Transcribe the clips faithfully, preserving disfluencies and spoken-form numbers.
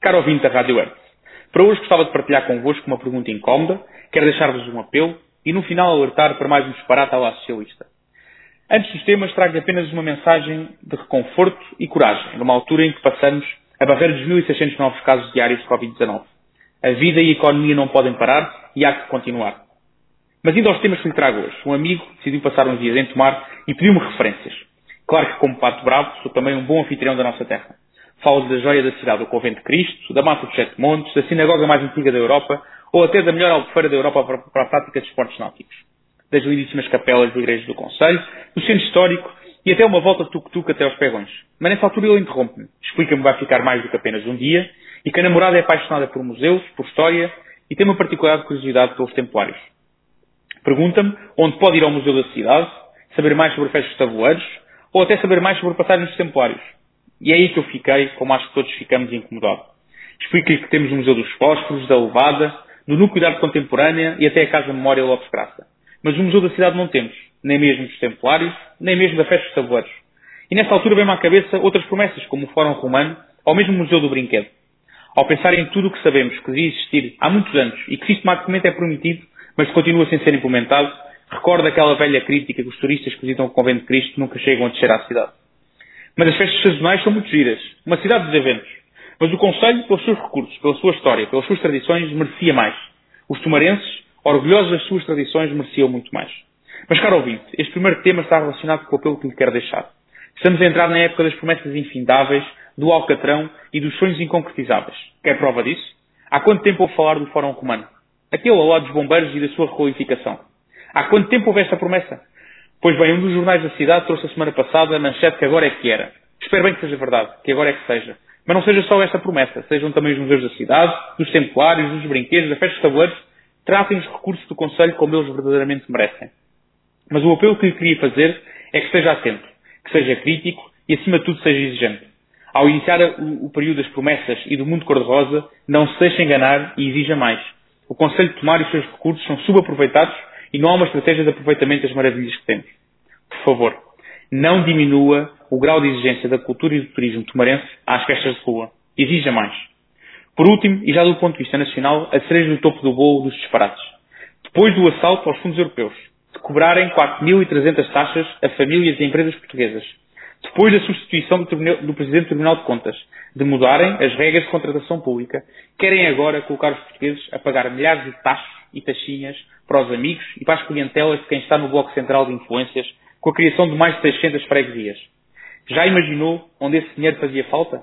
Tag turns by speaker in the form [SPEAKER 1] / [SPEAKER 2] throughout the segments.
[SPEAKER 1] Caro ouvinte da Rádio Hertz, para hoje gostava de partilhar convosco uma pergunta incómoda, quero deixar-vos um apelo e no final alertar para mais um disparate à la socialista. Antes dos temas, trago apenas uma mensagem de reconforto e coragem, numa altura em que passamos a barreira dos mil e seiscentos novos casos diários de covid dezanove. A vida e a economia não podem parar e há que continuar. Mas indo aos temas que lhe trago hoje, um amigo decidiu passar uns dias em Tomar e pediu-me referências. Claro que, como Pato Bravo, sou também um bom anfitrião da nossa terra. Falo da joia da cidade do Convento de Cristo, da Mata dos Sete Montes, da sinagoga mais antiga da Europa ou até da melhor albufeira da Europa para, para a prática de esportes náuticos. Das lindíssimas capelas de igrejas do Conselho, do centro histórico e até uma volta de tuk-tuk até aos Pegões. Mas nessa altura ele interrompe-me, explica-me que vai ficar mais do que apenas um dia e que a namorada é apaixonada por museus, por história e tem uma particular curiosidade pelos templários. Pergunta-me onde pode ir ao Museu da Cidade, saber mais sobre festas de tabuleiros ou até saber mais sobre passagens dos templários. E é aí que eu fiquei, como acho que todos ficamos, incomodado. Explico-lhe que temos o Museu dos Fósforos, da Levada, do Núcleo de Arte Contemporânea e até a Casa de Memória Lopes Graça. Mas o Museu da Cidade não temos, nem mesmo dos Templários, nem mesmo da Festa dos Tabuleiros. E nessa altura vem-me à cabeça outras promessas, como o Fórum Romano ou mesmo o Museu do Brinquedo. Ao pensar em tudo o que sabemos que devia existir há muitos anos e que sistematicamente é prometido, mas continua sem ser implementado, recordo aquela velha crítica que os turistas que visitam o Convento de Cristo nunca chegam a descer à cidade. Mas as festas sazonais são muito giras, uma cidade dos eventos. Mas o Conselho, pelos seus recursos, pela sua história, pelas suas tradições, merecia mais. Os tomarenses, orgulhosos das suas tradições, mereciam muito mais. Mas, caro ouvinte, este primeiro tema está relacionado com o apelo que lhe quero deixar. Estamos a entrar na época das promessas infindáveis, do alcatrão e dos sonhos inconcretizáveis. Quer prova disso? Há quanto tempo ouve falar do Fórum Romano? Aquele ao lado dos bombeiros e da sua requalificação. Há quanto tempo houve esta promessa? Pois bem, um dos jornais da cidade trouxe a semana passada a manchete que agora é que era. Espero bem que seja verdade, que agora é que seja. Mas não seja só esta promessa, sejam também os museus da cidade, dos templários, dos brinquedos, da festa dos tabuleiros, tratem os recursos do Conselho como eles verdadeiramente merecem. Mas o apelo que lhe queria fazer é que esteja atento, que seja crítico e acima de tudo seja exigente. Ao iniciar o, o período das promessas e do mundo cor-de-rosa, não se deixe enganar e exija mais. O Conselho de Tomar e os seus recursos são subaproveitados e não há uma estratégia de aproveitamento das maravilhas que temos. Por favor, não diminua o grau de exigência da cultura e do turismo tomarense às festas de rua. Exija mais. Por último, e já do ponto de vista nacional, a cereja no topo do bolo dos disparates. Depois do assalto aos fundos europeus, de cobrarem quatro mil e trezentas taxas a famílias e empresas portuguesas. Depois da substituição do, do Presidente do Tribunal de Contas, de mudarem as regras de contratação pública, querem agora colocar os portugueses a pagar milhares de taxas e taxinhas para os amigos e para as clientelas de quem está no bloco central de influências com a criação de mais de seiscentas freguesias. Já imaginou onde esse dinheiro fazia falta?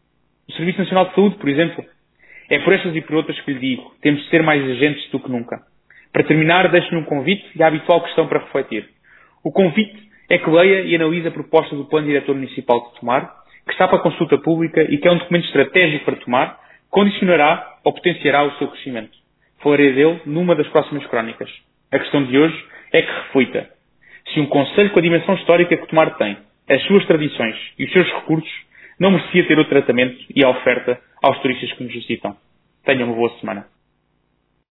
[SPEAKER 1] O Serviço Nacional de Saúde, por exemplo. É por estas e por outras que lhe digo, temos de ser mais exigentes do que nunca. Para terminar, deixo-lhe um convite e a habitual questão para refletir. O convite é que leia e analise a proposta do Plano Diretor Municipal de Tomar, que está para consulta pública e que é um documento estratégico para Tomar, condicionará ou potenciará o seu crescimento. Falarei dele numa das próximas crónicas. A questão de hoje é que reflita. Se um concelho com a dimensão histórica que Tomar tem, as suas tradições e os seus recursos, não merecia ter outro tratamento e a oferta aos turistas que nos visitam. Tenham uma boa semana.